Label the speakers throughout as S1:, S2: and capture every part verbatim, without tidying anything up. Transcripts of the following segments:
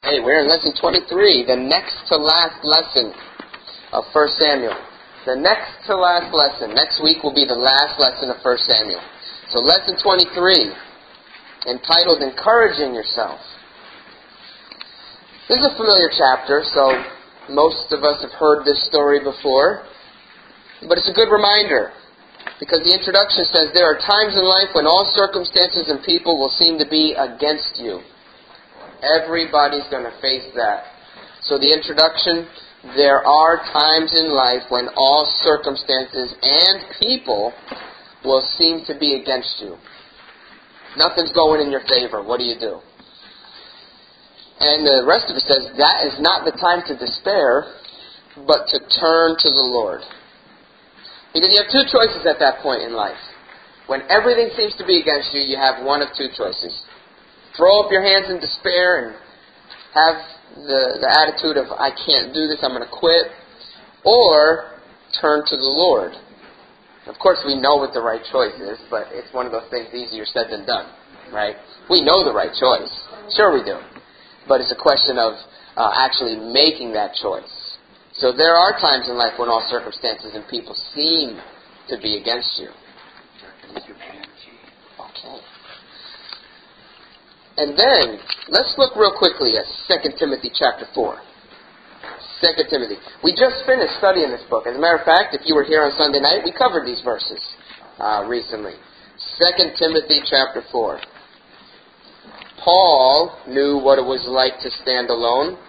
S1: Hey, we're in lesson twenty-three, the next to last lesson of First Samuel. The next to last lesson. Next week will be the last lesson of First Samuel. So lesson twenty-three, entitled Encouraging Yourself. This is a familiar chapter, so most of us have heard this story before. But it's a good reminder, because the introduction says, there are times in life when all circumstances and people will seem to be against you. Everybody's going to face that. So the introduction, there are times in life when all circumstances and people will seem to be against you. Nothing's going in your favor. What do you do? And the rest of it says, that is not the time to despair, but to turn to the Lord. Because you have two choices at that point in life. When everything seems to be against you, you have one of two choices. Throw up your hands in despair and have the, the attitude of, I can't do this, I'm going to quit. Or turn to the Lord. Of course, we know what the right choice is, but it's one of those things easier said than done, right? We know the right choice. Sure we do. But it's a question of uh, actually making that choice. So there are times in life when all circumstances and people seem to be against you. Okay. And then, let's look real quickly at Second Timothy chapter four. Second Timothy. We just finished studying this book. As a matter of fact, if you were here on Sunday night, we covered these verses uh, recently. Second Timothy chapter four. Paul knew what it was like to stand alone.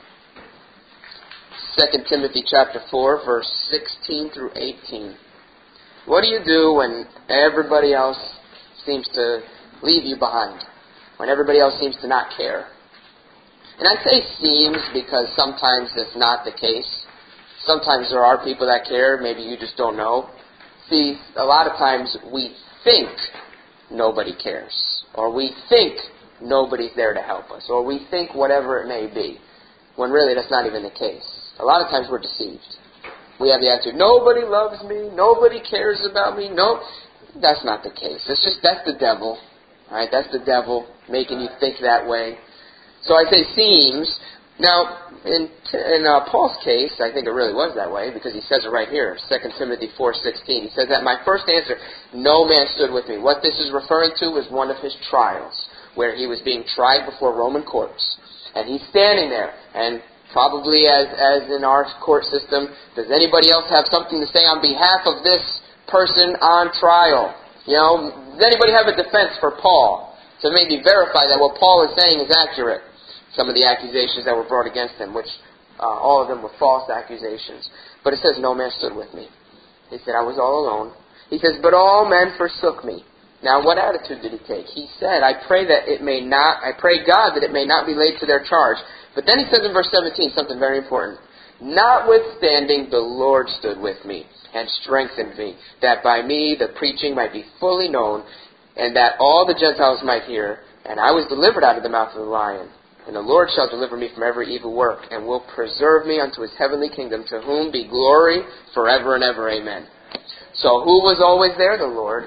S1: Second Timothy chapter four, verse sixteen through eighteen. What do you do when everybody else seems to leave you behind? When everybody else seems to not care? And I say seems because sometimes it's not the case. Sometimes there are people that care. Maybe you just don't know. See, a lot of times we think nobody cares. Or we think nobody's there to help us. Or we think whatever it may be. When really that's not even the case. A lot of times we're deceived. We have the attitude, nobody loves me. Nobody cares about me. No, that's not the case. It's just, that's the devil. All right, that's the devil making you think that way. So I say seems. Now, in, in uh, Paul's case, I think it really was that way because he says it right here, Second Timothy four sixteen. He says that my first answer, no man stood with me. What this is referring to is one of his trials where he was being tried before Roman courts. And he's standing there. And probably as, as in our court system, does anybody else have something to say on behalf of this person on trial? You know, does anybody have a defense for Paul to maybe verify that what Paul is saying is accurate? Some of the accusations that were brought against him, which uh, all of them were false accusations. But it says, no man stood with me. He said, I was all alone. He says, but all men forsook me. Now, what attitude did he take? He said, I pray that it may not, I pray God that it may not be laid to their charge. But then he says in verse seventeen something very important. Notwithstanding, the Lord stood with me and strengthened me, that by me the preaching might be fully known, and that all the Gentiles might hear. And I was delivered out of the mouth of the lion. And the Lord shall deliver me from every evil work, and will preserve me unto his heavenly kingdom, to whom be glory forever and ever. Amen. So who was always there? The Lord.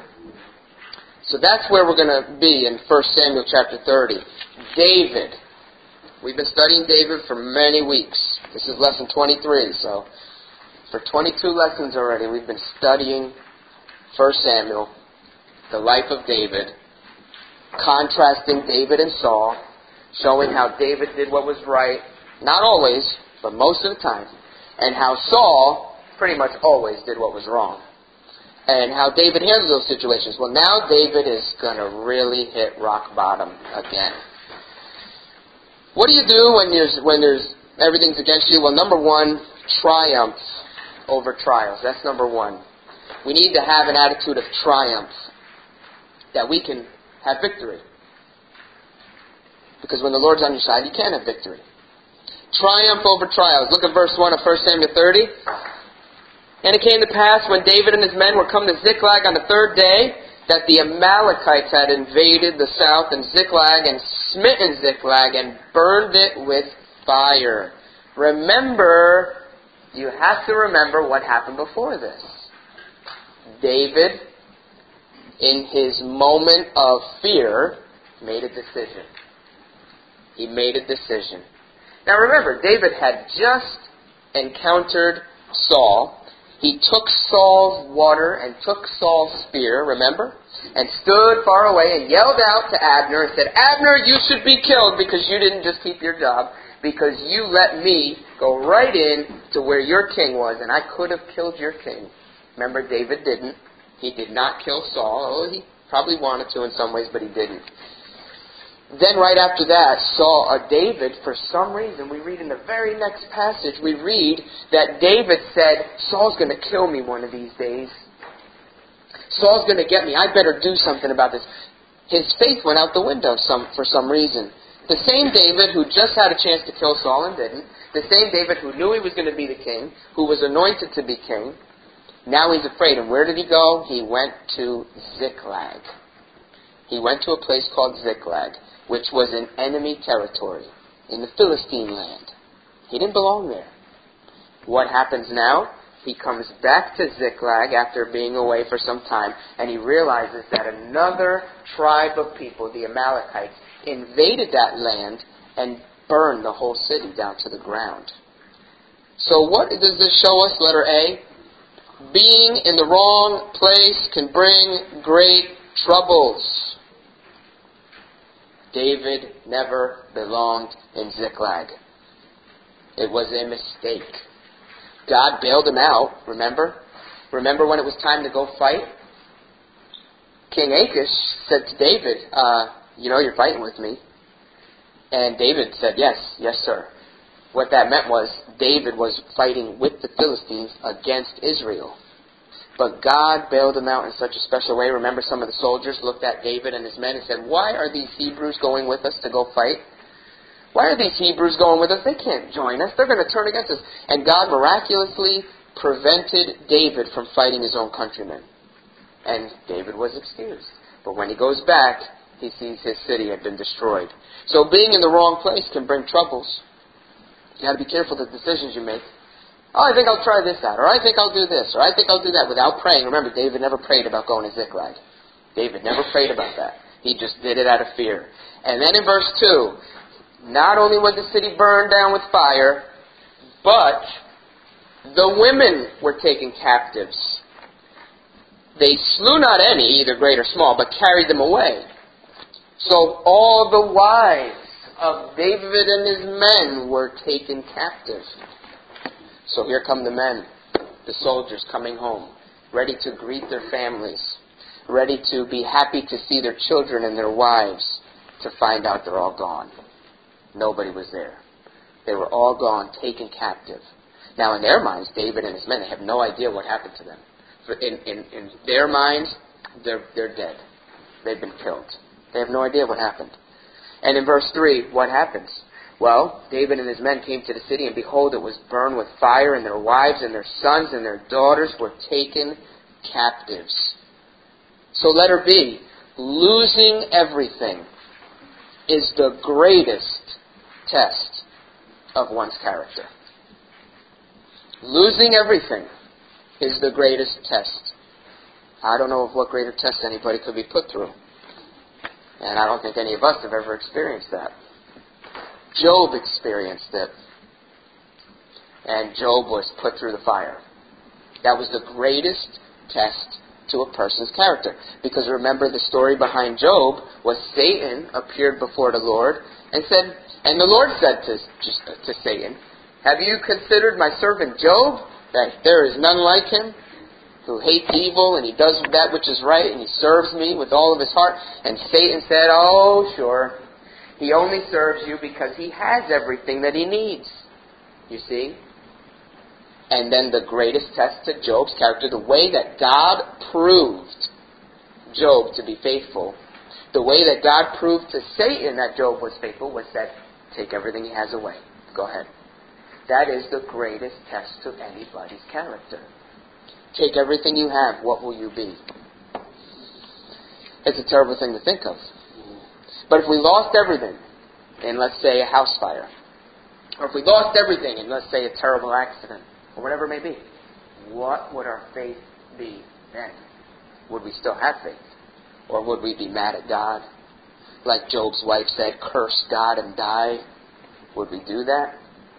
S1: So that's where we're going to be in First Samuel chapter thirty. David. We've been studying David for many weeks. This is lesson twenty-three, so for twenty-two lessons already, we've been studying First Samuel, the life of David, contrasting David and Saul, showing how David did what was right, not always, but most of the time, and how Saul pretty much always did what was wrong, and how David handled those situations. Well, now David is going to really hit rock bottom again. What do you do when there's, when there's everything's against you? Well, number one, triumph over trials. That's number one. We need to have an attitude of triumph, that we can have victory. Because when the Lord's on your side, you can have victory. Triumph over trials. Look at verse one of First Samuel thirty. And it came to pass, when David and his men were come to Ziklag on the third day, that the Amalekites had invaded the south and Ziklag, and smitten Ziklag, and burned it with fire. Remember, you have to remember what happened before this. David, in his moment of fear, made a decision. He made a decision. Now remember, David had just encountered Saul. He took Saul's water and took Saul's spear, remember? And stood far away and yelled out to Abner and said, Abner, you should be killed because you didn't just keep your job, because you let me go right in to where your king was, and I could have killed your king. Remember, David didn't. He did not kill Saul. Oh, he probably wanted to in some ways, but he didn't. Then right after that, Saul, or David, for some reason, we read in the very next passage, we read that David said, Saul's going to kill me one of these days. Saul's going to get me. I better do something about this. His faith went out the window some, for some reason. The same David who just had a chance to kill Saul and didn't, the same David who knew he was going to be the king, who was anointed to be king, now he's afraid. And where did he go? He went to Ziklag. He went to a place called Ziklag, which was in enemy territory, in the Philistine land. He didn't belong there. What happens now? He comes back to Ziklag after being away for some time, and he realizes that another tribe of people, the Amalekites, invaded that land and burned the whole city down to the ground. So what does this show us? Letter A. Being in the wrong place can bring great troubles. David never belonged in Ziklag. It was a mistake. God bailed him out, remember? Remember when it was time to go fight? King Achish said to David, uh, you know you're fighting with me. And David said, yes, yes sir. What that meant was David was fighting with the Philistines against Israel. But God bailed him out in such a special way. Remember, some of the soldiers looked at David and his men and said, why are these Hebrews going with us to go fight? Why are these Hebrews going with us? They can't join us. They're going to turn against us. And God miraculously prevented David from fighting his own countrymen. And David was excused. But when he goes back, he sees his city had been destroyed. So being in the wrong place can bring troubles. You got to be careful of the decisions you make. Oh, I think I'll try this out, or I think I'll do this, or I think I'll do that, without praying. Remember, David never prayed about going to Ziklag. David never prayed about that. He just did it out of fear. And then in verse two, not only was the city burned down with fire, but the women were taken captives. They slew not any, either great or small, but carried them away. So all the wives of David and his men were taken captive. So here come the men, the soldiers coming home, ready to greet their families, ready to be happy to see their children and their wives, to find out they're all gone. Nobody was there. They were all gone, taken captive. Now in their minds, David and his men, they have no idea what happened to them. In, in, in their minds, they're, they're dead. They've been killed. They have no idea what happened. And in verse three, what happens? Well, David and his men came to the city, and behold, it was burned with fire, and their wives and their sons and their daughters were taken captives. So letter B, losing everything is the greatest test of one's character. Losing everything is the greatest test. I don't know of what greater test anybody could be put through. And I don't think any of us have ever experienced that. Job experienced it. And Job was put through the fire. That was the greatest test to a person's character. Because remember, the story behind Job was Satan appeared before the Lord and said, and the Lord said to, to Satan, have you considered my servant Job, that there is none like him, who hates evil, and he does that which is right, and he serves me with all of his heart? And Satan said, oh, sure. He only serves you because he has everything that he needs. You see? And then the greatest test to Job's character, the way that God proved Job to be faithful, the way that God proved to Satan that Job was faithful, was that take everything he has away. Go ahead. That is the greatest test to anybody's character. Take everything you have, what will you be? It's a terrible thing to think of. But if we lost everything in, let's say, a house fire, or if we lost everything in, let's say, a terrible accident, or whatever it may be, what would our faith be then? Would we still have faith? Or would we be mad at God? Like Job's wife said, curse God and die. Would we do that?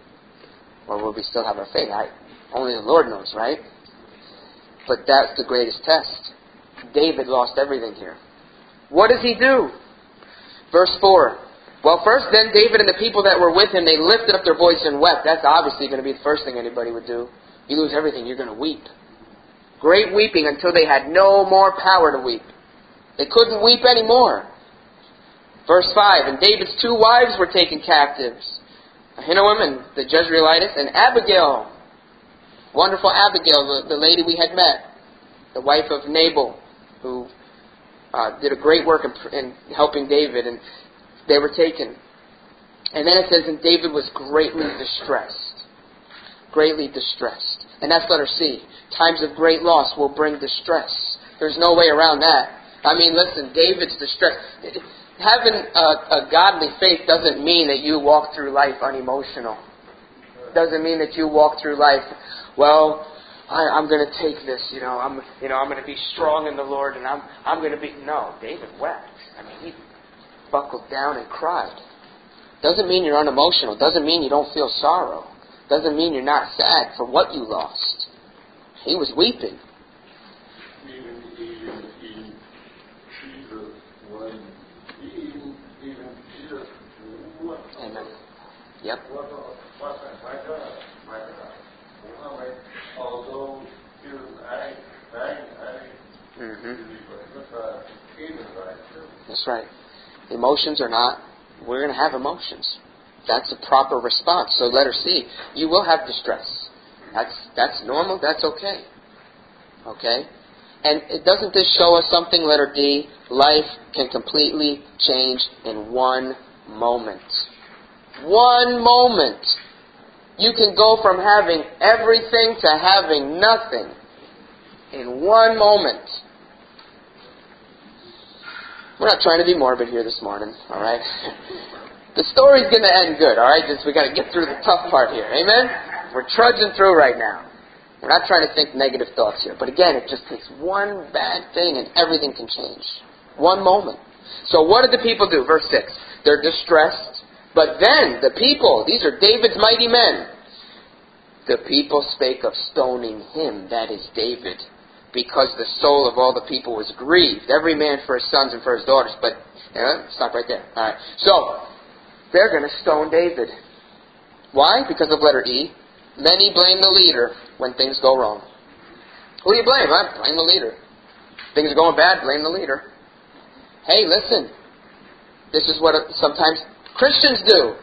S1: Or would we still have our faith? I, only the Lord knows, right? But that's the greatest test. David lost everything here. What does he do? Verse four. Well, first then David and the people that were with him, they lifted up their voice and wept. That's obviously going to be the first thing anybody would do. You lose everything, you're going to weep. Great weeping until they had no more power to weep. They couldn't weep anymore. Verse five. And David's two wives were taken captives, Ahinoam and the Jezreelitess, and Abigail. Wonderful Abigail, the, the lady we had met. The wife of Nabal, who uh, did a great work in, in helping David. And they were taken. And then it says, and David was greatly distressed. Greatly distressed. And that's letter C. Times of great loss will bring distress. There's no way around that. I mean, listen, David's distressed. Having a, a godly faith doesn't mean that you walk through life unemotional. Doesn't mean that you walk through life, well, I, I'm going to take this, you know, I'm, you know, I'm going to be strong in the Lord, and I'm, I'm going to be. No, David wept. I mean, he buckled down and cried. Doesn't mean you're unemotional. Doesn't mean you don't feel sorrow. Doesn't mean you're not sad for what you lost. He was weeping.
S2: Even, even, even Jesus, when, even, even Jesus, what,
S1: Amen. Yep.
S2: What, what, my God, my God, Muhammad, although he was dying, dying, dying,
S1: Mm-hmm.
S2: but uh, he was dying too.
S1: That's right. Emotions are not, we're going to have emotions. That's a proper response. So letter C, you will have distress. That's that's normal. That's okay. Okay? And it doesn't this show us something, letter D? Life can completely change in one moment. One moment. You can go from having everything to having nothing in one moment. We're not trying to be morbid here this morning, all right? The story's going to end good, all right? Just we got to get through the tough part here, amen? We're trudging through right now. We're not trying to think negative thoughts here. But again, it just takes one bad thing and everything can change. One moment. So what did the people do? Verse six. They're distressed. But then the people, these are David's mighty men. The people spake of stoning him, that is David, because the soul of all the people was grieved, every man for his sons and for his daughters. But, yeah, stop right there. All right. So, they're going to stone David. Why? Because of letter E. Many blame the leader when things go wrong. Who do you blame? I blame the leader. Things are going bad, blame the leader. Hey, listen. This is what sometimes Christians do.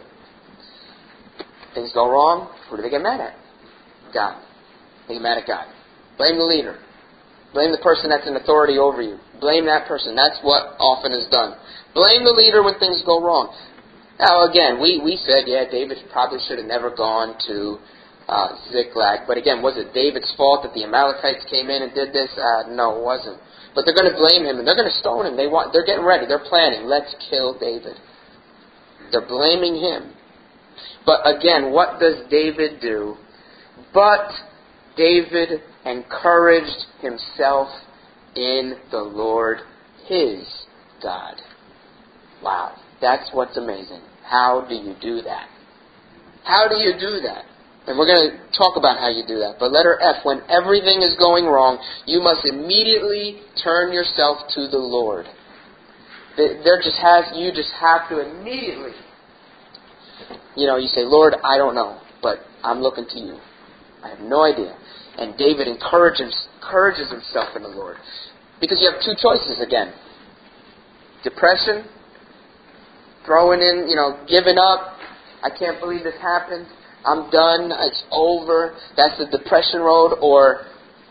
S1: Things go wrong. Who do they get mad at? God. They get mad at God. Blame the leader. Blame the person that's in authority over you. Blame that person. That's what often is done. Blame the leader when things go wrong. Now, again, we, we said, yeah, David probably should have never gone to uh, Ziklag. But again, was it David's fault that the Amalekites came in and did this? Uh, no, it wasn't. But they're going to blame him, and they're going to stone him. They want, they're getting ready. They're planning. Let's kill David. They're blaming him. But again, what does David do? But David encouraged himself in the Lord his God. Wow, that's what's amazing. How do you do that? How do you do that? And we're going to talk about how you do that. But letter F, when everything is going wrong, you must immediately turn yourself to the Lord. There just has, you just have to immediately, you know, you say, Lord, I don't know, but I'm looking to you. I have no idea. And David encourages, encourages himself in the Lord. Because you have two choices again. Depression, throwing in, you know, giving up. I can't believe this happened. I'm done. It's over. That's the depression road. Or,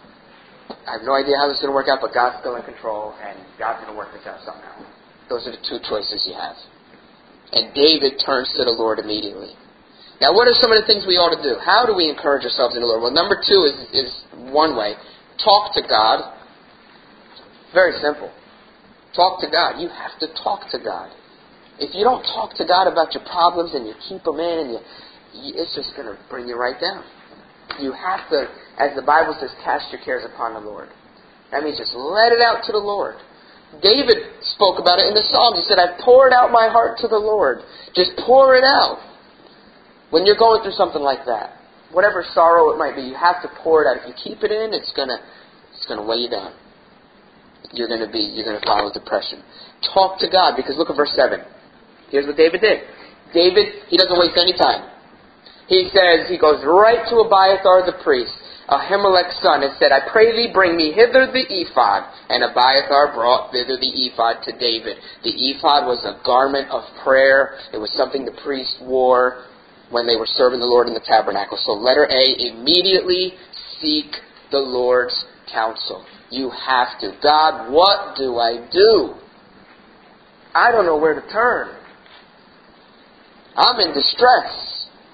S1: I have no idea how this is going to work out, but God's still in control, and God's going to work this out somehow. Those are the two choices you have. And David turns to the Lord immediately. Now, what are some of the things we ought to do? How do we encourage ourselves in the Lord? Well, number two is, is one way. Talk to God. Very simple. Talk to God. You have to talk to God. If you don't talk to God about your problems and you keep them in, and you, you, it's just going to bring you right down. You have to, as the Bible says, cast your cares upon the Lord. That means just let it out to the Lord. David spoke about it in the Psalms. He said, I've poured out my heart to the Lord. Just pour it out. When you're going through something like that, whatever sorrow it might be, you have to pour it out. If you keep it in, it's gonna it's gonna weigh you down. You're gonna be you're gonna follow depression. Talk to God, because look at verse seven. Here's what David did. David, he doesn't waste any time. He says, he goes right to Abiathar the priest, Ahimelech's son, and said, I pray thee, bring me hither the ephod. And Abiathar brought thither the ephod to David. The ephod was a garment of prayer. It was something the priest wore when they were serving the Lord in the tabernacle. So letter A, immediately seek the Lord's counsel. You have to. God, what do I do? I don't know where to turn. I'm in distress.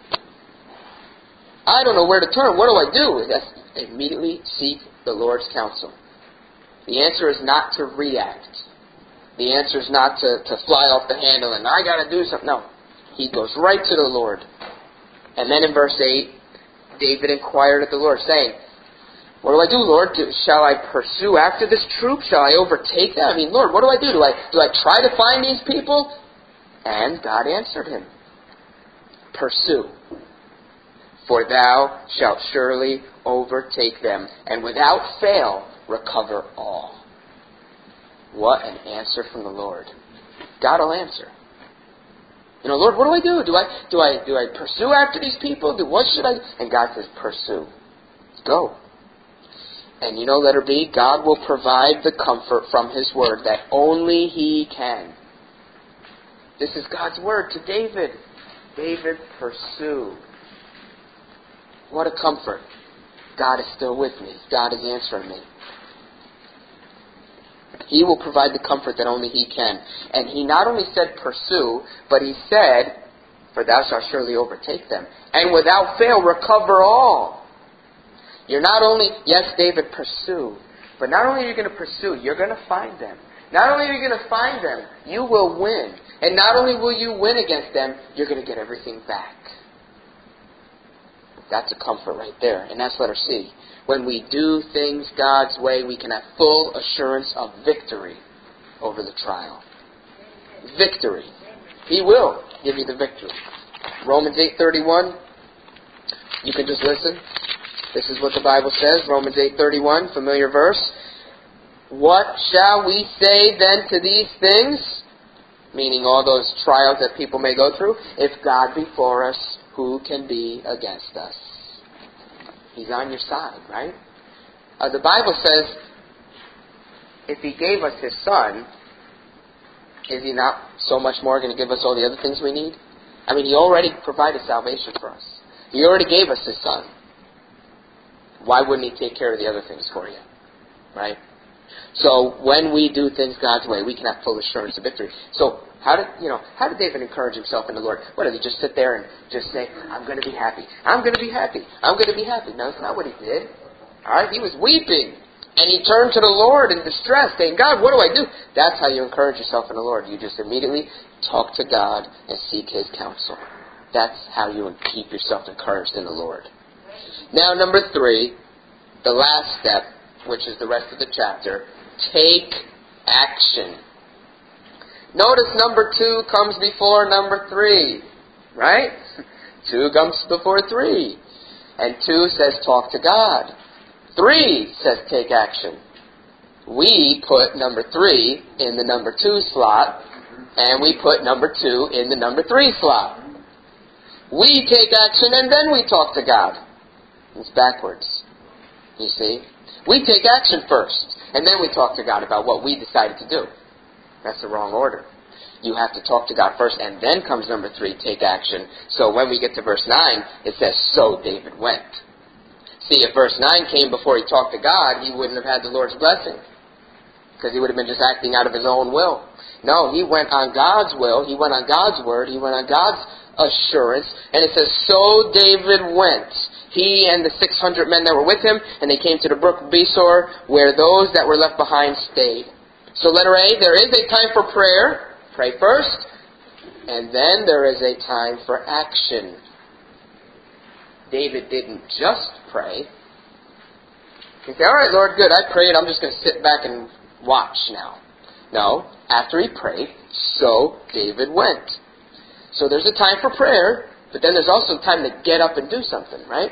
S1: I don't know where to turn. What do I do? That's immediately seek the Lord's counsel. The answer is not to react. The answer is not to, to fly off the handle and I got to do something. No. He goes right to the Lord. And then in verse eight, David inquired of the Lord, saying, what do I do, Lord? Do, shall I pursue after this troop? Shall I overtake them? I mean, Lord, what do I do? Do I, do I try to find these people? And God answered him, pursue. For thou shalt surely overtake them, and without fail recover all. What an answer from the Lord. God will answer. You know, Lord, what do I do? Do I do I do I pursue after these people? Do what should I? And God says, pursue. Go. And you know, letter B, God will provide the comfort from His word that only He can. This is God's word to David. David, pursue. What a comfort. God is still with me. God is answering me. He will provide the comfort that only He can. And He not only said pursue, but He said, for thou shalt surely overtake them. And without fail recover all. You're not only, yes, David, pursue. But not only are you going to pursue, you're going to find them. Not only are you going to find them, you will win. And not only will you win against them, you're going to get everything back. That's a comfort right there. And that's letter C. When we do things God's way, we can have full assurance of victory over the trial. Victory. He will give you the victory. Romans eight thirty-one. You can just listen. This is what the Bible says. Romans eight thirty-one, familiar verse. What shall we say then to these things? Meaning all those trials that people may go through. If God be for us, who can be against us? He's on your side, right? Uh, the Bible says, if He gave us His Son, is He not so much more going to give us all the other things we need? I mean, He already provided salvation for us. He already gave us His Son. Why wouldn't He take care of the other things for you? Right? So when we do things God's way, we can have full assurance of victory. So how did you know? How did David encourage himself in the Lord? What did he just sit there and just say, "I'm going to be happy. I'm going to be happy. I'm going to be happy"? No, that's not what he did. All right, he was weeping, and he turned to the Lord in distress, saying, "God, what do I do?" That's how you encourage yourself in the Lord. You just immediately talk to God and seek His counsel. That's how you keep yourself encouraged in the Lord. Now, number three, the last step, which is the rest of the chapter. Take action. Notice number two comes before number three. Right? Two comes before three. And two says talk to God. Three says take action. We put number three in the number two slot. And we put number two in the number three slot. We take action and then we talk to God. It's backwards. You see? We take action first, and then we talk to God about what we decided to do. That's the wrong order. You have to talk to God first, and then comes number three, take action. So when we get to verse nine, it says, so David went. See, if verse nine came before he talked to God, he wouldn't have had the Lord's blessing, because he would have been just acting out of his own will. No, he went on God's will, he went on God's word, he went on God's assurance, and it says, so David went. He and the six hundred men that were with him, and they came to the brook Besor, where those that were left behind stayed. So letter A, there is a time for prayer. Pray first. And then there is a time for action. David didn't just pray. He said, all right, Lord, good, I prayed. I'm just going to sit back and watch now. No, after he prayed, so David went. So there's a time for prayer. But then there's also time to get up and do something, right?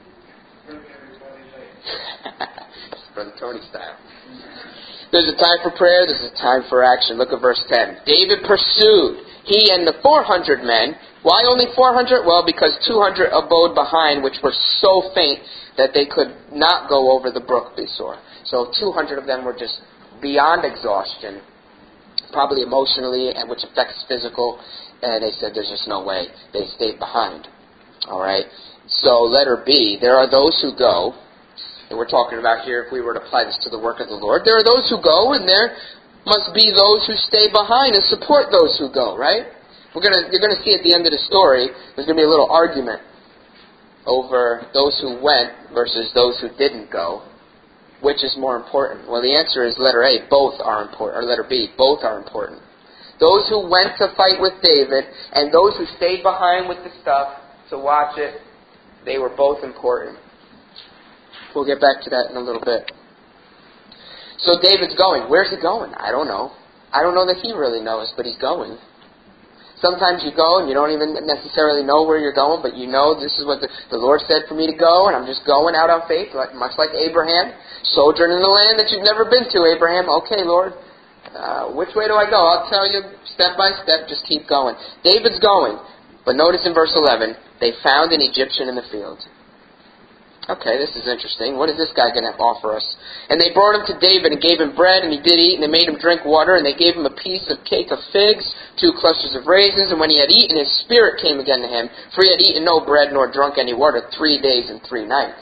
S1: Brother Tony style. There's a time for prayer, there's a time for action. Look at verse ten. David pursued, he and the four hundred men. Why only four hundred? Well, because two hundred abode behind, which were so faint that they could not go over the brook Besor. So two hundred of them were just beyond exhaustion, probably emotionally, and which affects physical. And they said there's just no way. They stayed behind. All right. So letter B, there are those who go. And we're talking about here, if we were to apply this to the work of the Lord, there are those who go, and there must be those who stay behind and support those who go, right? We're gonna, you're going to see at the end of the story, there's going to be a little argument over those who went versus those who didn't go. Which is more important? Well, the answer is letter A, both are important, or letter B, both are important. Those who went to fight with David and those who stayed behind with the stuff to watch it, they were both important. We'll get back to that in a little bit. So David's going. Where's he going? I don't know. I don't know that he really knows, but he's going. Sometimes you go and you don't even necessarily know where you're going, but you know this is what the, the Lord said for me to go, and I'm just going out on faith, like, much like Abraham. Sojourn in the land that you've never been to, Abraham. Okay, Lord, uh, which way do I go? I'll tell you step by step, just keep going. David's going, but notice in verse eleven, they found an Egyptian in the field. Okay, this is interesting. What is this guy going to offer us? And they brought him to David and gave him bread, and he did eat, and they made him drink water, and they gave him a piece of cake of figs, two clusters of raisins, and when he had eaten, his spirit came again to him, for he had eaten no bread nor drunk any water three days and three nights.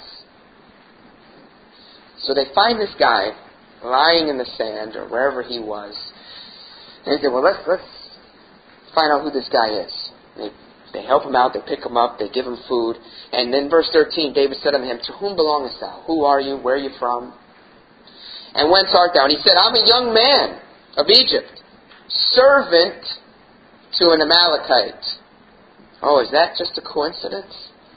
S1: So they find this guy lying in the sand, or wherever he was, and they say, well, let's, let's find out who this guy is. They They help him out, they pick him up, they give him food. And then verse thirteen, David said unto him, to whom belongest thou? Who are you? Where are you from? And whence art thou? And he said, I'm a young man of Egypt, servant to an Amalekite. Oh, is that just a coincidence?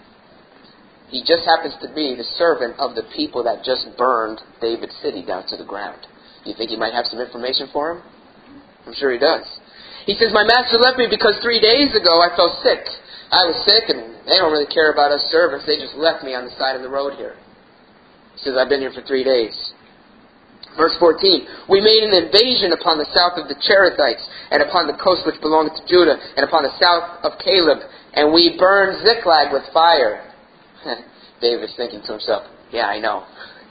S1: He just happens to be the servant of the people that just burned David's city down to the ground. You think he might have some information for him? I'm sure he does. He says, my master left me because three days ago I fell sick. I was sick, and they don't really care about us servants. They just left me on the side of the road here. He says, I've been here for three days. Verse fourteen, we made an invasion upon the south of the Cherethites, and upon the coast which belonged to Judah, and upon the south of Caleb, and we burned Ziklag with fire. David's thinking to himself, yeah, I know.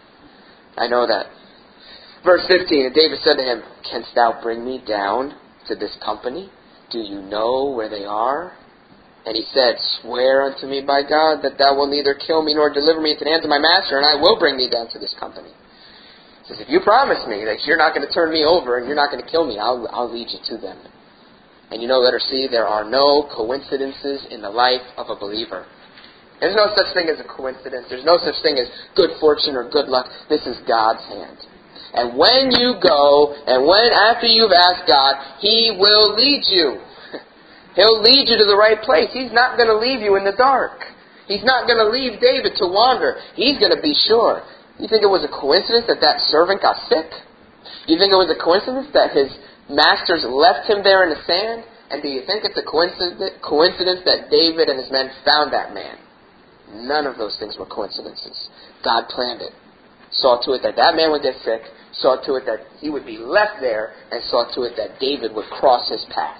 S1: I know that. Verse fifteen, and David said to him, canst thou bring me down to this company? Do you know where they are? And he said, swear unto me by God that thou wilt neither kill me nor deliver me into the hands of my master, and I will bring thee down to this company. He says, if you promise me that you're not going to turn me over and you're not going to kill me, I'll, I'll lead you to them. And you know, letter C, there are no coincidences in the life of a believer. There's no such thing as a coincidence. There's no such thing as good fortune or good luck. This is God's hand. And when you go, and when after you've asked God, He will lead you. He'll lead you to the right place. He's not going to leave you in the dark. He's not going to leave David to wander. He's going to be sure. You think it was a coincidence that that servant got sick? You think it was a coincidence that his masters left him there in the sand? And do you think it's a coincidence, coincidence that David and his men found that man? None of those things were coincidences. God planned it. Saw to it that that man would get sick. Saw to it that he would be left there. And saw to it that David would cross his path.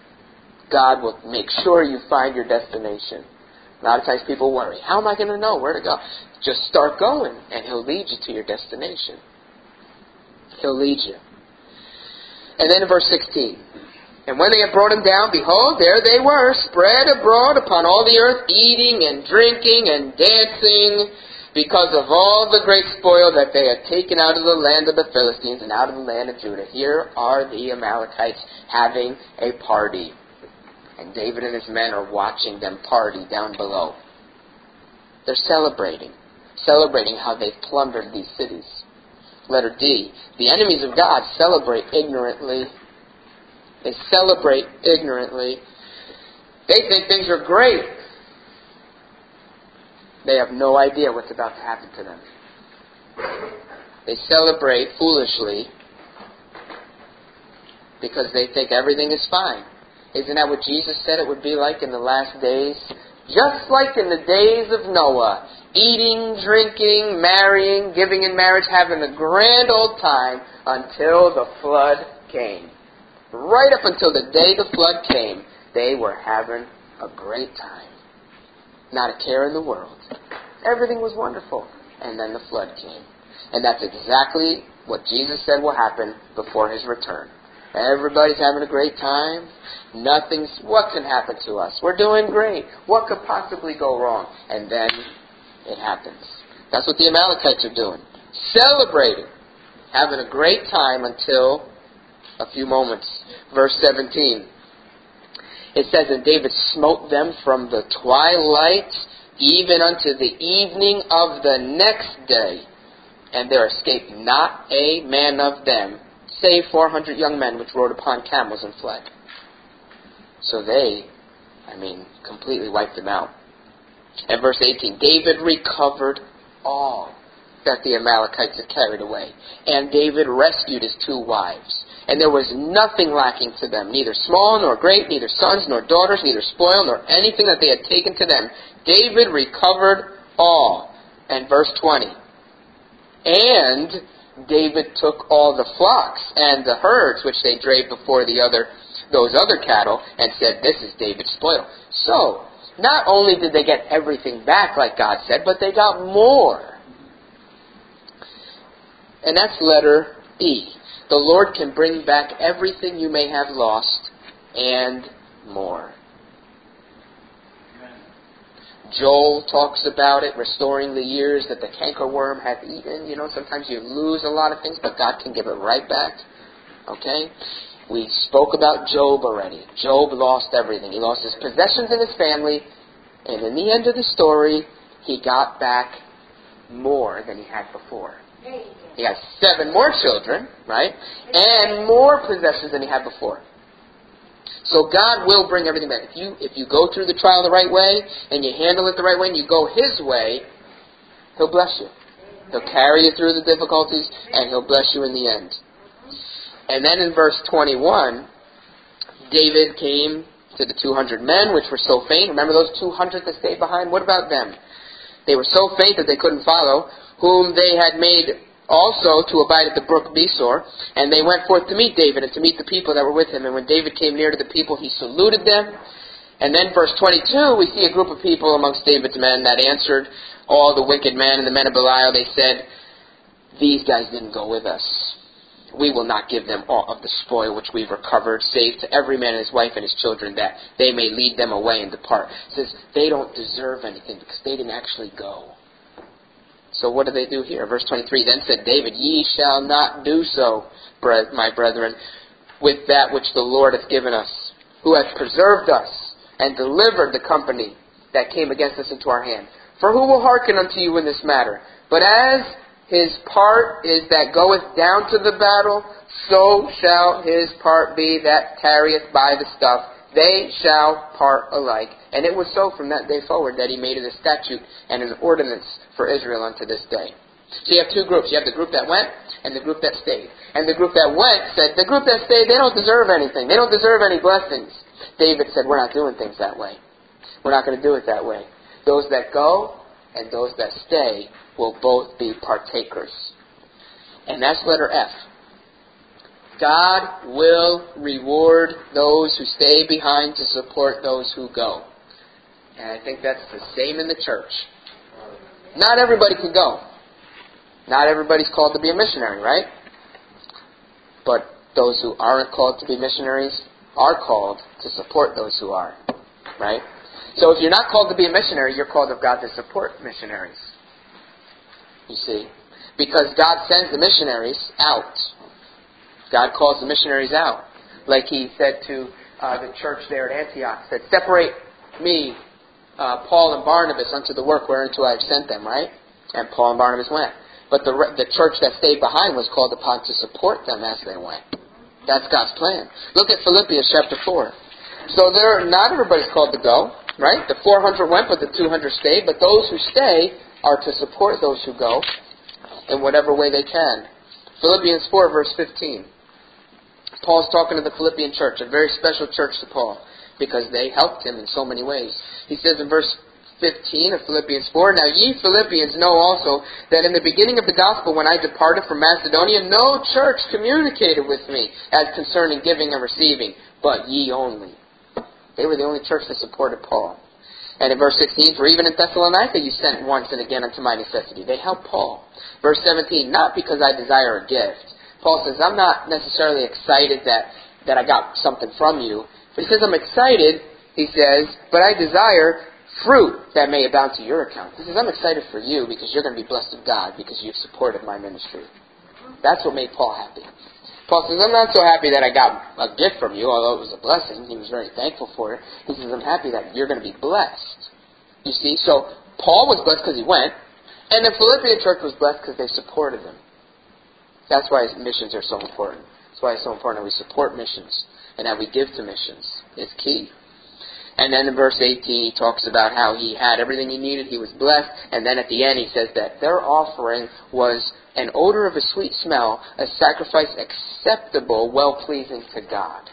S1: God will make sure you find your destination. A lot of times people worry, how am I going to know where to go? Just start going, and He'll lead you to your destination. He'll lead you. And then in verse sixteen, and when they had brought him down, behold, there they were, spread abroad upon all the earth, eating and drinking and dancing, because of all the great spoil that they had taken out of the land of the Philistines and out of the land of Judah. Here are the Amalekites having a party. And David and his men are watching them party down below. They're celebrating. Celebrating how they've plundered these cities. Letter D. The enemies of God celebrate ignorantly. They celebrate ignorantly. They think things are great. They have no idea what's about to happen to them. They celebrate foolishly because they think everything is fine. Isn't that what Jesus said it would be like in the last days? Just like in the days of Noah, eating, drinking, marrying, giving in marriage, having a grand old time until the flood came. Right up until the day the flood came, they were having a great time. Not a care in the world. Everything was wonderful. And then the flood came. And that's exactly what Jesus said will happen before His return. Everybody's having a great time. Nothing's, what can happen to us? We're doing great. What could possibly go wrong? And then it happens. That's what the Amalekites are doing. Celebrating. Having a great time until a few moments. Verse seventeen. It says, and David smote them from the twilight even unto the evening of the next day. And there escaped not a man of them, save four hundred young men which rode upon camels and fled. So they, I mean, completely wiped them out. And verse eighteen, David recovered all that the Amalekites had carried away. And David rescued his two wives. And there was nothing lacking to them, neither small nor great, neither sons nor daughters, neither spoil nor anything that they had taken to them. David recovered all. And verse twenty, and David took all the flocks and the herds which they drave before the other, those other cattle, and said, this is David's spoil. So, not only did they get everything back like God said, but they got more. And that's letter E. The Lord can bring back everything you may have lost and more. Joel talks about it, restoring the years that the cankerworm hath eaten. You know, sometimes you lose a lot of things, but God can give it right back. Okay? We spoke about Job already. Job lost everything. He lost his possessions and his family, and in the end of the story, he got back more than he had before. He has seven more children, right? And more possessions than he had before. So God will bring everything back. If you if you go through the trial the right way, and you handle it the right way, and you go His way, He'll bless you. He'll carry you through the difficulties, and He'll bless you in the end. And then in verse twenty-one, David came to the two hundred men, which were so faint. Remember those two hundred that stayed behind? What about them? They were so faint that they couldn't follow, whom they had made also to abide at the brook Besor. And they went forth to meet David and to meet the people that were with him. And when David came near to the people, he saluted them. And then verse twenty-two, we see a group of people amongst David's men that answered all the wicked men and the men of Belial. They said, these guys didn't go with us. We will not give them all of the spoil which we've recovered, save to every man his wife and his children, that they may lead them away and depart. It says they don't deserve anything because they didn't actually go. So what do they do here? Verse twenty-three, then said David, ye shall not do so, my brethren, with that which the Lord hath given us, who hath preserved us and delivered the company that came against us into our hand. For who will hearken unto you in this matter? But as his part is that goeth down to the battle, so shall his part be that tarrieth by the stuff. They shall part alike. And it was so from that day forward that he made it a statute and an ordinance for Israel unto this day. So you have two groups. You have the group that went and the group that stayed. And the group that went said, the group that stayed, they don't deserve anything. They don't deserve any blessings. David said, we're not doing things that way. We're not going to do it that way. Those that go and those that stay will both be partakers. And that's letter F. God will reward those who stay behind to support those who go. And I think that's the same in the church. Not everybody can go. Not everybody's called to be a missionary, right? But those who aren't called to be missionaries are called to support those who are, right? So if you're not called to be a missionary, you're called of God to support missionaries. You see? Because God sends the missionaries out. God calls the missionaries out. Like He said to uh, the church there at Antioch, said, separate me, uh, Paul and Barnabas, unto the work whereunto I have sent them, right? And Paul and Barnabas went. But the the church that stayed behind was called upon to support them as they went. That's God's plan. Look at Philippians chapter four. So there, not everybody's called to go, right? The four hundred went, but the two hundred stayed. But those who stay are to support those who go in whatever way they can. Philippians four, verse fifteen. Paul's talking to the Philippian church, a very special church to Paul. because they helped him in so many ways. He says in verse fifteen of Philippians four, "Now ye Philippians know also that in the beginning of the gospel, when I departed from Macedonia, no church communicated with me as concerning giving and receiving, but ye only." They were the only church that supported Paul. And in verse sixteen, "For even in Thessalonica you sent once and again unto my necessity." They helped Paul. Verse seventeen, "Not because I desire a gift." Paul says, I'm not necessarily excited that, that I got something from you. But he says, I'm excited, he says, but I desire fruit that may abound to your account. He says, I'm excited for you because you're going to be blessed of God because you've supported my ministry. That's what made Paul happy. Paul says, I'm not so happy that I got a gift from you, although it was a blessing. He was very thankful for it. He says, I'm happy that you're going to be blessed. You see, so Paul was blessed because he went, and the Philippian church was blessed because they supported him. That's why missions are so important. That's why it's so important that we support missions and that we give to missions. It's key. And then in verse eighteen, he talks about how he had everything he needed. He was blessed. And then at the end, he says that their offering was an odor of a sweet smell, a sacrifice acceptable, well-pleasing to God.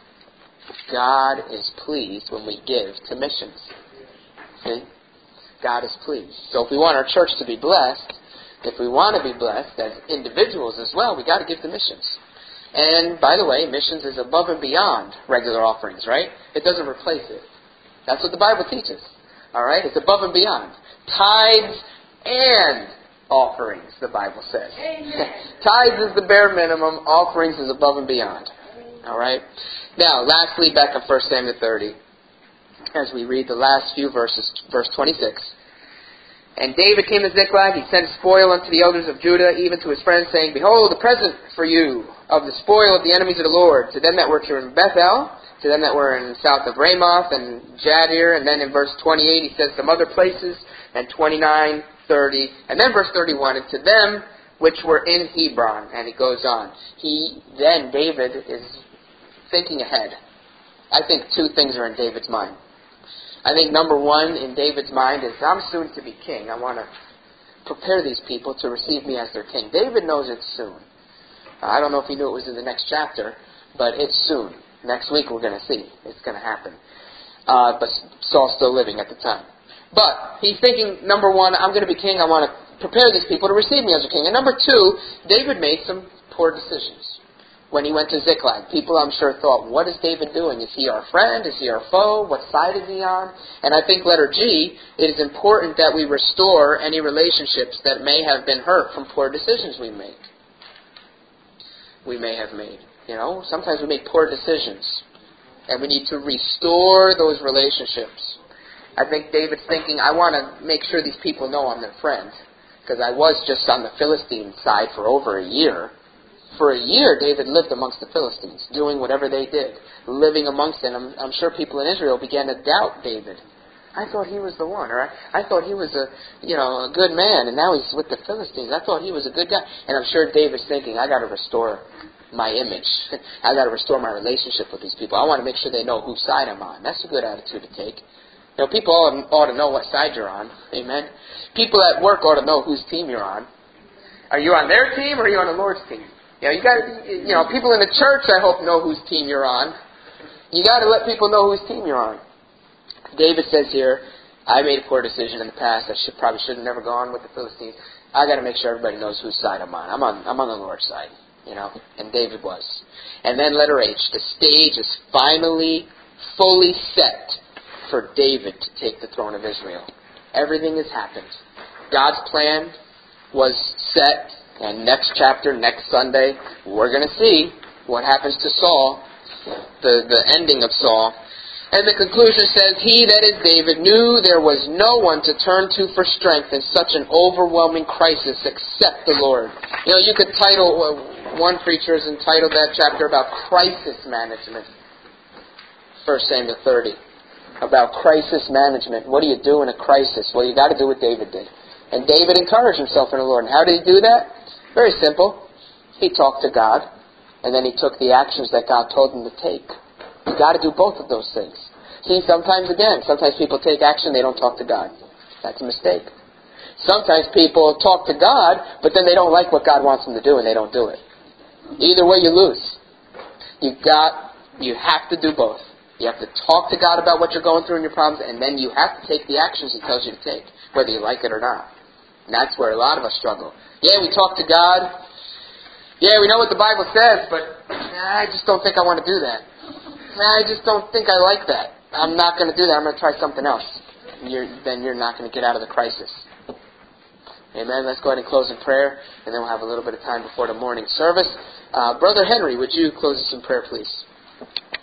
S1: God is pleased when we give to missions. See? God is pleased. So if we want our church to be blessed, if we want to be blessed as individuals as well, we got to give to missions. And by the way, missions is above and beyond regular offerings, right? It doesn't replace it. That's what the Bible teaches. All right? It's above and beyond. Tithes and offerings, the Bible says. Tithes is the bare minimum. Offerings is above and beyond. All right? Now, lastly, back in First Samuel thirty, as we read the last few verses, verse twenty-six. "And David came to Ziklag, he sent spoil unto the elders of Judah, even to his friends, saying, Behold, a present for you of the spoil of the enemies of the Lord, to them that were in Bethel, to them that were in south of Ramoth and Jadir." And then in verse twenty-eight, he says some other places, and twenty-nine, thirty, and then verse thirty-one, "And to them which were in Hebron," and he goes on. He, then David is thinking ahead. I think two things are in David's mind. I think number one in David's mind is, I'm soon to be king. I want to prepare these people to receive me as their king. David knows it's soon. I don't know if he knew it was in the next chapter, but it's soon. Next week we're going to see. It's going to happen. Uh, but Saul's still living at the time. But he's thinking, number one, I'm going to be king. I want to prepare these people to receive me as a king. And number two, David made some poor decisions. When he went to Ziklag, people I'm sure thought, what is David doing? Is he our friend? Is he our foe? What side is he on? And I think letter G, it is important that we restore any relationships that may have been hurt from poor decisions we make. We may have made. You know, sometimes we make poor decisions. And we need to restore those relationships. I think David's thinking, I want to make sure these people know I'm their friend. Because I was just on the Philistine side for over a year. For a year, David lived amongst the Philistines, doing whatever they did, living amongst them. I'm, I'm sure people in Israel began to doubt David. I thought he was the one, or I, I thought he was a, you know, a good man, and now he's with the Philistines. I thought he was a good guy. And I'm sure David's thinking, I got to restore my image. I got to restore my relationship with these people. I want to make sure they know whose side I'm on. That's a good attitude to take. You know, people ought, ought to know what side you're on. Amen. People at work ought to know whose team you're on. Are you on their team, or are you on the Lord's team? You know, you got to, you know, people in the church, I hope, know whose team you're on. You got to let people know whose team you're on. David says here, I made a poor decision in the past. I should probably should have never gone with the Philistines. I got to make sure everybody knows whose side I'm on. I'm on, I'm on the Lord's side, you know, and David was. And then letter H, the stage is finally fully set for David to take the throne of Israel. Everything has happened. God's plan was set. And next chapter, next Sunday, we're going to see what happens to Saul, the, the ending of Saul. And the conclusion says, He, that is David, knew there was no one to turn to for strength in such an overwhelming crisis except the Lord. You know, you could title, uh, one preacher has entitled that chapter about crisis management. First Samuel thirty. About crisis management. What do you do in a crisis? Well, you got to do what David did. And David encouraged himself in the Lord. And how did he do that? Very simple. He talked to God, and then he took the actions that God told him to take. You've got to do both of those things. See, sometimes, again, sometimes people take action, they don't talk to God. That's a mistake. Sometimes people talk to God, but then they don't like what God wants them to do, and they don't do it. Either way, you lose. You've got, you have to do both. You have to talk to God about what you're going through and your problems, and then you have to take the actions He tells you to take, whether you like it or not. And that's where a lot of us struggle. Yeah, we talk to God. Yeah, we know what the Bible says, but I just don't think I want to do that. I just don't think I like that. I'm not going to do that. I'm going to try something else. And you're, then you're not going to get out of the crisis. Amen. Let's go ahead and close in prayer, and then we'll have a little bit of time before the morning service. Uh, Brother Henry, would you close us in prayer, please?